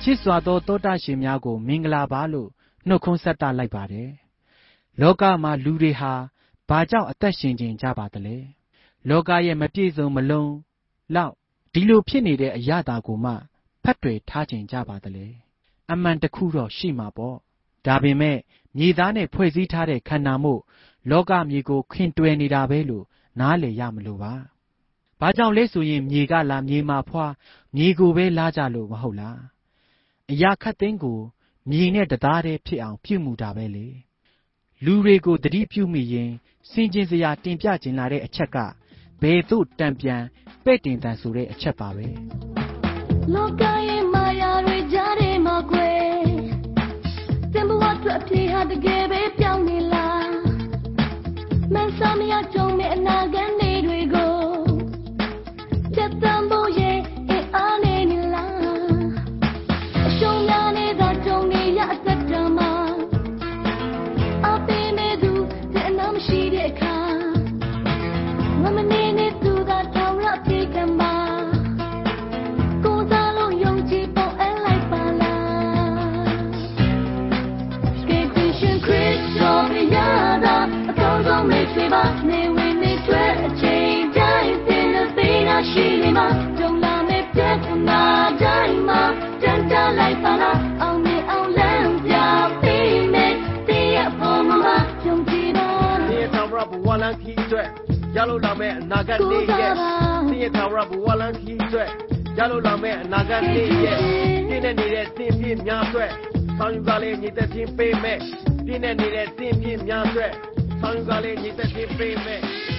ချစ်စွာသောတောတာရှင်များကိုမင်္ဂလာပါလို့နှုတ်ခွန်းဆက်တာလိုက်ပါတယ်လောကမှာလူတွေဟာဘာကြောင့်အသက်ရှင်ခြင်းကြပါသလဲလောကရဲ့မပြည့်စုံမလုံးလောက်ဒီလိုဖြစ်နေတဲ့အရာတာကိုမှဖတ်တွေထားခြင်းကြပါသလဲအမှန်တခုတော့ရှိမှာပေါ့ဒါပေမဲ့မြေသားနဲ့ဖွဲ့စည်းထားတဲ့ခန္ဓာမို့လောကမြေကိုခင်တွယ်နေတာပဲလို့နားလည်ရမလို့ပါဘာကြောင့်လဲဆိုရင်မြေကလာမြေမှာဖွာမြေကိုပဲလာကြလို့မဟုတ်လားအရာခတ်သိမ်းကိုမြေနဲ့တသားတည်းဖြစ်အောင်ပြုမှုတာပဲလေလူတွေကိုတတိပြုမိရင်စင်ကျင်စရာတင်ပြကျင်လာတဲ့အချက်ကဘယ်သို့တံပြန်ပဲ့တင်တန်ဆိုတဲ့အချက်ပါပဲလောကရဲ့မာယာတွေကြားထဲမှာကွယ်တင်ဘဝအတွက်အပြေဟာတကယ်ပဲပြောင်းနေလားမဆာမရကြုံမဲ့အနာဂတ်နေ့တွေကိုပြတ်တမ်းဖို့ရဲ့အားနေနေလားအရှုံးများနေတာကြုံနေရအသက်တာမှာအပေးနေသူတဲ့နာမရှိတဲ့အခါမမနေနေသူသာထောင်ရပြေကမှာကိုစားလို့ယုံကြည်ပေါ်အလိုက်ပါလားကဲတင်ရှင်ခရစ်တော်ရတာအကောင်းဆုံးမိတ်ဆွေပါနေဝင်နေတွေ့အချိန်တိုင်းသင်တဲ့သေးတာရှိနေမှာကြုံလာမယ့်ပြဿနာတိုင်းမှာတန်တလိုက်ပါလားအောင်နေအောင်လမ်းပြပေးမယ်တရားပေါ်မှာယုံကြည်ပါဒီဆောင်ရဘဝလန်းခီးအတွက်ရလို့လာမယ့်အနာဂတ်နေ့ရဲ့ဒီဆောင်ရဘဝလန်းခီးအတွက်ရလို့လာမယ့်အနာဂတ်နေ့ရဲ့ပြည့်နေတဲ့သင်ပြည့်များအတွက်ဆောင်ယူကလေးညီသက်ချင်းပေးမယ်ပြည့်နေတဲ့သင်ပြည့်များအတွက်ဆောင်ယူကလေးညီသက်ချင်းပေးမယ်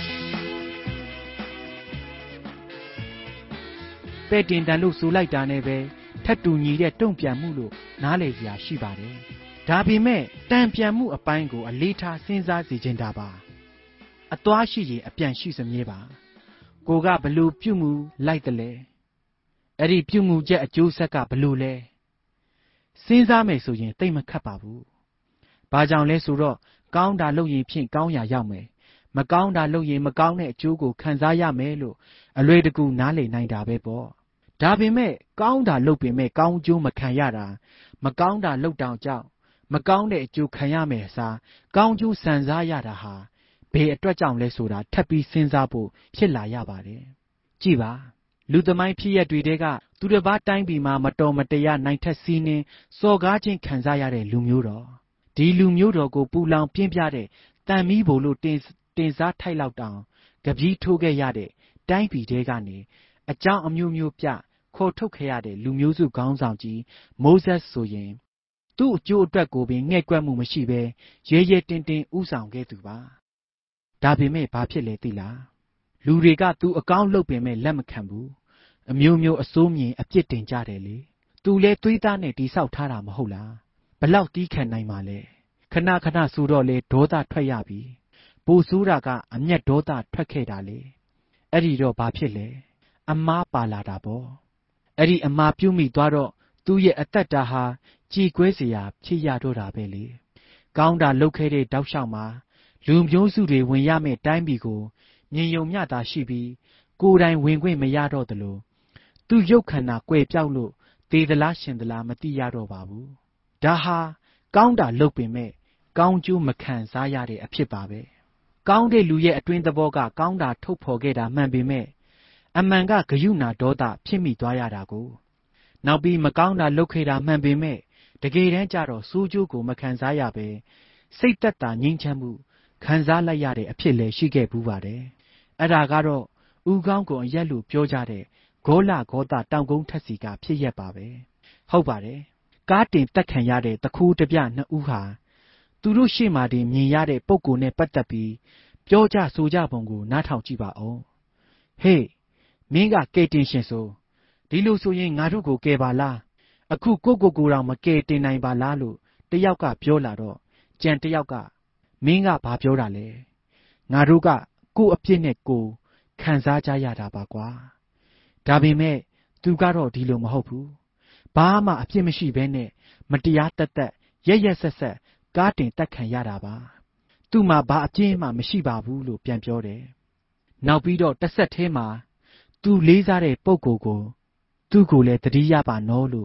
ပဲ့တင်တန်လို့ဆိုလိုက်တာနဲ့ပဲထပ်တူညီတဲ့တုံ့ပြန်မှုလို့နားလည်စရာရှိပါတယ်ဒါပေမဲ့တန်ပြန်မှုအပိုင်းကိုအလေးထားစဉ်းစားစီခြင်းတာပါအသွားရှိရင်အပြန်ရှိစမြဲပါကိုကဘလို့ပြုမှုလိုက်တယ်လဲအဲ့ဒီပြုမှုချက်အကျိုးဆက်ကဘလို့လဲစဉ်းစားမယ်ဆိုရင်တိတ်မခတ်ပါဘူးဘာကြောင့်လဲဆိုတော့ကောင်းတာလုပ်ရင်ဖြင့်ကောင်းရာရောက်မယ်မကောင်းတာလုပ်ရင်မကောင်းတဲ့အကျိုးကိုခံစားရမယ်လို့အလွယ်တကူနားလည်နိုင်တာပဲပေါ့ဒါပေမဲ့ကောင်းတာလုပ်ပေမဲ့ကောင်းကျိုးမခံရတာမကောင်းတာလုပ်တောင်ကြောင့်မကောင်းတဲ့အကျိုးခံရမယ်အစားကောင်းကျိုးစံစားရတာဟာဘယ်အတွက်ကြောင့်လဲဆိုတာထပ်ပြီးစဉ်းစားဖို့ဖြစ်လာရပါတယ်ကြည်ပါလူသမိုင်းဖြစ်ရက်တွေတဲကသူတစ်ပါးတိုင်းပြည်မှာမတော်မတရားနိုင်ထက်စီးနှင်းစော်ကားခြင်းခံစားရတဲ့လူမျိုးတော်ဒီလူမျိုးတော်ကိုပူလောင်ပြင်းပြတဲ့တန်မီးဘို့လို့တင်စားထိုက်လောက်တောင်ကပီးထိုးခဲ့ရတဲ့တိုင်းပြည်တဲကနေအကြောင်းအမျိုးမျိုးပြခေါ်ထုတ်ခဲ့ရတဲ့လူမျိုးစုခေါင်းဆောင်ကြီးမိုးဆက်ဆိုရင်သူ့အကျိုးအတွက်ကိုပင်ငဲ့ကွက်မှုမရှိဘဲရဲရဲတင်းတင်းဥဆောင်ခဲ့သူပါဒါပေမဲ့ဘာဖြစ်လဲသိလားလူတွေကသူအကောင်းလုပ်ပင်မဲ့လက်မခံဘူးအမျိုးမျိုးအစိုးမြင်အပြစ်တင်ကြတယ်လေသူလဲသွေးသားနဲ့တိဆောက်ထားတာမဟုတ်လားဘလောက်တီးခံနိုင်မှာလဲခဏခဏဆိုတော့လေဒေါသထွက်ရပြီပိုဆိုးတာကအမျက်ဒေါသထွက်ခဲ့တာလေအဲ့ဒီတော့ဘာဖြစ်လဲအမားပါလာတာပေါ့အဲ့ဒီအမားပြုတ်မိသွားတော့သူ့ရဲ့အသက်တာဟာကြည်ကွဲစရာဖြစ်ရတော့တာပဲလေကောင်းတာလုပ်ခဲ့တဲ့တောက်လျှောက်မှာလူမျိုးစုတွေဝင်ရမယ့်တိုင်းပြည်ကိုမြင်ယုံမျှတာရှိပြီးကိုယ်တိုင်ဝင်ခွင့်မရတော့သလိုသူရုပ်ခန္ဓာကွယ်ပြောက်လို့သေသလားရှင်သလားမသိရတော့ပါဘူးဒါဟာကောင်းတာလုပ်ပင်မဲ့ကောင်းကျိုးမခံစားရတဲ့အဖြစ်ပါပဲကောင်းတဲ့လူရဲ့အတွင်းသဘောကကောင်းတာထုတ်ဖော်ခဲ့တာမှန်ပေမဲ့အမှန်ကဂယုဏဒေါသဖြစ်မိသွားရတာကိုနောက်ပြီးမကောင်းတာလုပ်ခဲ့တာမှန်ပေမဲ့တကယ်တမ်းကျတော့စိုးကျိုးကိုမခံစားရပဲစိတ်သက်သာငြိမ်းချမ်းမှုခံစားလိုက်ရတဲ့အဖြစ်လည်းရှိခဲ့ဘူးပါတယ်အဲ့ဒါကတော့ဥကောင်းကိုအရက်လို့ပြောကြတဲ့ဂေါလဂေါသတောင်ကုန်းထက်စီကဖြစ်ရက်ပါပဲဟုတ်ပါတယ်ကားတင်တက်ခံရတဲ့တခိုးတပြနှစ်ဦးဟာသူတို့ရှေ့မှာတင်မြင်ရတဲ့ပုံကိုယ်နဲ့ပတ်သက်ပြီးပြောကြဆိုကြပုံကိုနားထောင်ကြည့်ပါဦးဟေးမင်းကကဲတင်ရှင်ဆိုဒီလိုဆိုရင်ငါတို့ကိုကဲပါလားအခုကိုတော့မကဲတင်နိုင်ပါလားလို့တယောက်ကပြောလာတော့ကြံတယောက်ကမင်းကဘာပြောတာလဲငါတို့ကကို့အပြစ်နဲ့ကိုခံစားကြရတာပါကွာဒါပေမဲ့သူကတော့ဒီလိုမဟုတ်ဘူးဘာမှအပြစ်မရှိဘဲနဲ့မတရားတက်ရက်ဆက်ကားတင်တက်ခံရတာပါသူ့မှာဘာအပြစ်မှမရှိပါဘူးလို့ပြန်ပြောတယ်နောက်ပြီးတော့တစ်ဆက်ထဲမှာသူလေးစားတဲ့ပုဂ္ဂိုလ်ကိုသူ့ကိုလည်းတတိယပါနော်လို့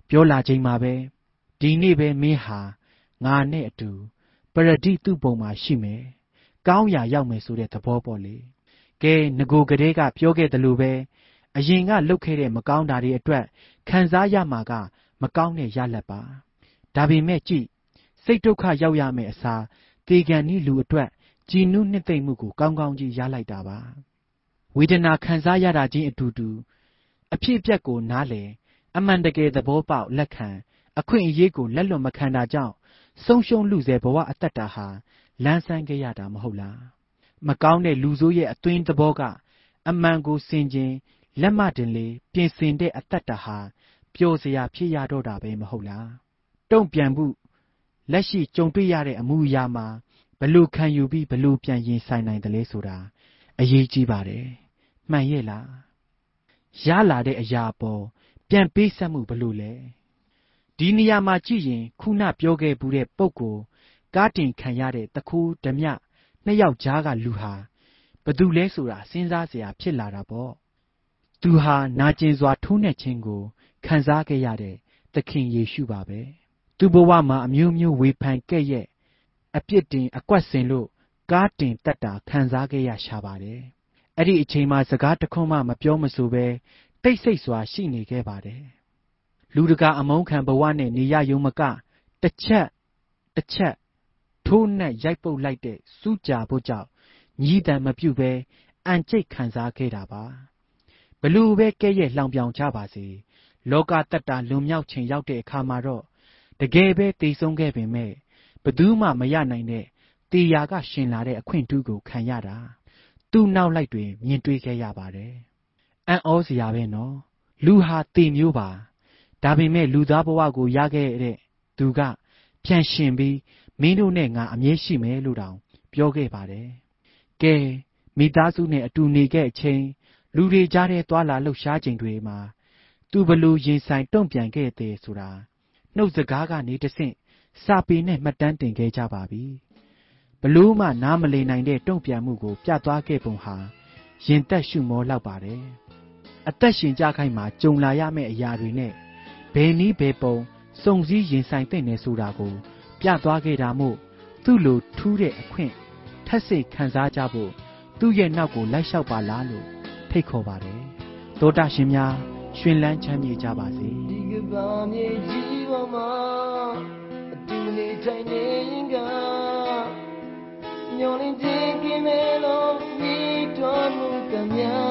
ပြောလာချိန်မှာပဲဒီနေ့ပဲမင်းဟာငါနဲ့အတူပရဒိသူ့ပုံမှာရှိမယ်ကောင်းရာရောက်မယ်ဆိုတဲ့သဘောပေါ့လေကဲငကိုကလေးကပြောခဲ့တယ်လို့ပဲအရင်ကလုပ်ခဲ့တဲ့မကောင်းတာတွေအတွက်ခံစားရမှာကမကောင်းတဲ့ရလဒ်ပါဒါပေမဲ့ကြည့်စိတ်ဒုက္ခရောက်ရမယ့်အစားတေကန်ဤလူအတွက်ကြည်နူးနှစ်သိမ့်မှုကိုကောင်းကောင်းကြီးရလိုက်တာပါဝေဒနာခံစားရတာချင်းအတူတူအဖြစ်အပျက်ကိုနားလည်အမှန်တကယ်သဘောပေါက်လက်ခံအခွင့်အရေးကိုလက်လွတ်မခံတာကြောင့်ဆုံးရှုံးလူစေဘဝအသက်တာဟာလန်းဆန်းခဲ့ရတာမဟုတ်လားမကောင်းတဲ့လူဆိုးရဲ့အသွင်သဘောကအမှန်ကိုစင်ကျင်လက်မတင်လေပြင်ဆင်တဲ့အသက်တာဟာပျော်စရာဖြစ်ရတော့တာပဲမဟုတ်လားတုံ့ပြန်မှုလက်ရှိကြုံတွေ့ရတဲ့အမှုအရာမှာဘလို့ခံယူပြီးဘလို့ပြန်ရင်ဆိုင်နိုင်တယ်လဲဆိုတာအရေးကြီးပါတယ်မှန်ရဲ့လားရလာတဲ့အရာပေါ်ပြန်ပေးဆက်မှုဘလို့လဲဒီနေရာမှာကြည့်ရင်ခုနပြောခဲ့ဘူးတဲ့ပုံကိုကားတင်ခံရတဲ့တခိုးဓမြနှစ်ယောက်ကြားကလူဟာဘသူလဲဆိုတာစဉ်းစားစရာဖြစ်လာတာပေါ့သူဟာနာကျင်စွာထိုးနှက်ခြင်းကိုခံစားခဲ့ရတဲ့သခင်ယေရှုပါပဲသူ့ဘဝမှာအမျိုးမျိုးဝေဖန်ခဲ့ရဲ့အပြစ်တင်အကွက်ဆင်လို့ကားတင်တက်တာခံစားခဲ့ရရှာပါတယ်အဲ့ဒီအချိန်မှာစကားတခွန်းမှမပြောမဆိုပဲတိတ်ဆိတ်စွာရှိနေခဲ့ပါတယ်လူတကာအမုန်းခံဘဝနဲ့နေရယုံမကတစ်ချက်ထိုးနှက်ရိုက်ပုတ်လိုက်တဲ့စူးကြာဖို့ကြောင့်ညီးတံမပြုတ်ပဲအန်ကျိတ်ခံစားခဲ့တာပါဘလို့ပဲကဲ့ရဲ့လှောင်ပြောင်ကြပါစေလောကတတ္တာလွန်မြောက်ချိန်ရောက်တဲ့အခါမှာတော့တကယ်ပဲတည်ဆုံးခဲ့ပေမဲ့ဘသူမှမရနိုင်တဲ့တေယာကရှင်လာတဲ့အခွင့်အထူးကိုခံရတာသူ့နောက်လိုက်တွေမြင်တွေ့ခဲ့ရပါတယ်အံ့ဩစရာပဲနော်လူဟာတေမျိုးပါဒါပေမဲ့လူသားဘဝကိုရခဲ့တဲ့သူကဖြန့်ရှင်ပြီးမင်းတို့နဲ့ငါအမြဲရှိမယ်လို့တောင်ပြောခဲ့ပါတယ်ကဲမိသားစုနဲ့အတူနေခဲ့အချိန်လူတွေကြားထဲသွာလာလှုပ်ရှားချိန်တွေမှာသူဘလို့ရင်ဆိုင်တုံ့ပြန်ခဲ့တဲ့ဆိုတာနှုတ်စကားကနေတဆင့်စာပေနဲ့မှတ်တမ်းတင်ခဲ့ကြပါပြီဘလို့မှနားမလည်နိုင်တဲ့တုံ့ပြန်မှုကိုပြသခဲ့ပုံဟာရင်သက်ရှုမောလောက်ပါတယ်အသက်ရှင်ကြခိုင်မှာကြုံလာရမယ့်အရာတွေနဲ့ဘယ်နည်းဘယ်ပုံစုံစည်းရင်ဆိုင်တဲ့နယ်ဆိုတာကိုပြသွားခဲ့တာမို့သူ့လိုထူးတဲ့အခွင့်ထက်စိတ်ခံစားကြဖို့သူ့ရဲ့နောက်ကိုလိုက်လျှောက်ပါလားလို့ဖိတ်ခေါ်ပါတယ်သောတာရှင်များရှင်လန်းချမ်းမြေ့ကြပါစေဒီကဘာမြေကြီးပေါ်မှာအတူနေထိုင်နေရင်ကညော်လင်းခြင်းကင်းမဲ့လို့မြည်တော်မူကမြာ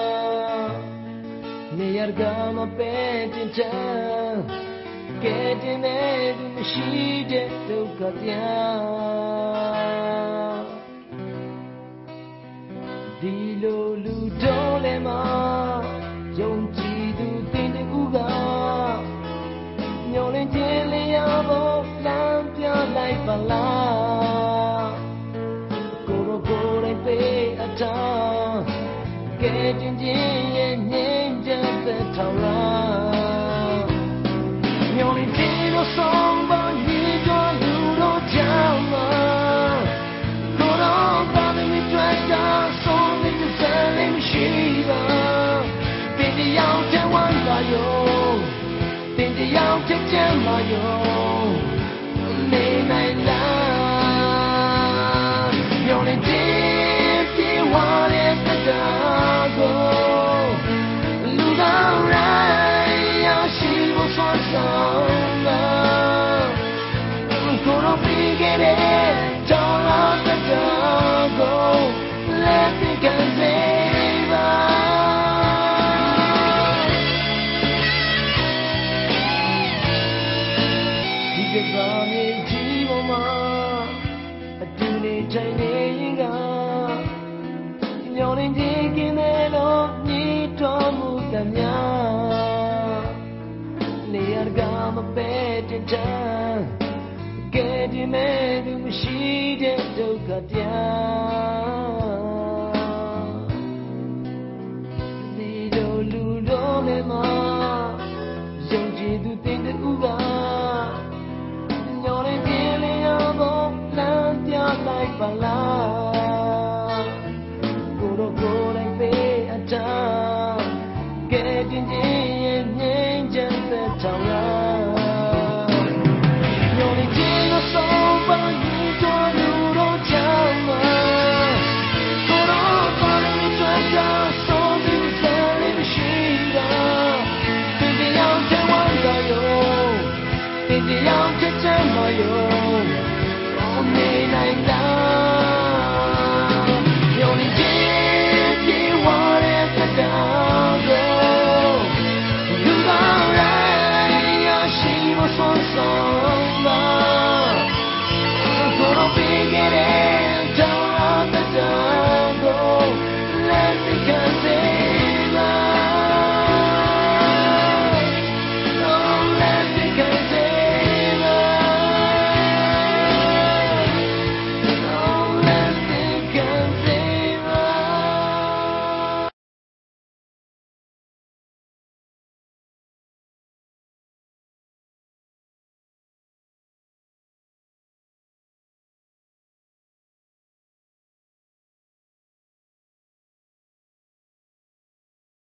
နေရကမပဲတင်ချာကဲတင်မဲ့သူမရှိတဲ့ဒုက္ခပြဒီလိုလူတော်လည်းမယုံကြည်သူတင်တူကညော်လင်းခြင်းလျာပေါ်လမ်းပြလိုက်ပါလားကိုယ်တိုင်ပေးအတားကဲတင်ခြင်းရဲ့ငြိမ်းချမ်းတဲ့ထောင်လားညော်လင်းခြင်းတို့ဆုံးပါညီတော်လူတို့ကြောင့်မှာကိုယ်တော်ပါမီတွေ့တာဆုံးနေစမ်းမရှိပါတင်တရားချမ်းဝမ်းသာရောတင်တရားချမ်းမာရောနေနိုင်လားညော်လင်းခြင်းပြေဝါတဲ့တရားကိုလူတော်တိုင်းရရှိဖို့ဆွမ်းဆောင်လာကိုယ်တော်ပြီးခဲ့တဲ့ကြောင်းလာတဲ့တရားကို Let me can saveဒီကဘာမြေကြီးပေါ်မှာအတူနေထိုင်နေရင်ကညော်လင်းခြင်းကင်းမဲ့လို့မြည်တော်မူသမျှနေရကမပဲတင်ချာကဲဒီမဲ့သူမရှိတဲ့ဒုက္ခပြဒီလိုလူတော်လည်းမယုံကြည်သူတင်တူကညော်လင်းခြင်းလျာပေါ်လမ်းပြလိုက်ပါလားကိုယ်တိုင်ပေးအတားကဲတင်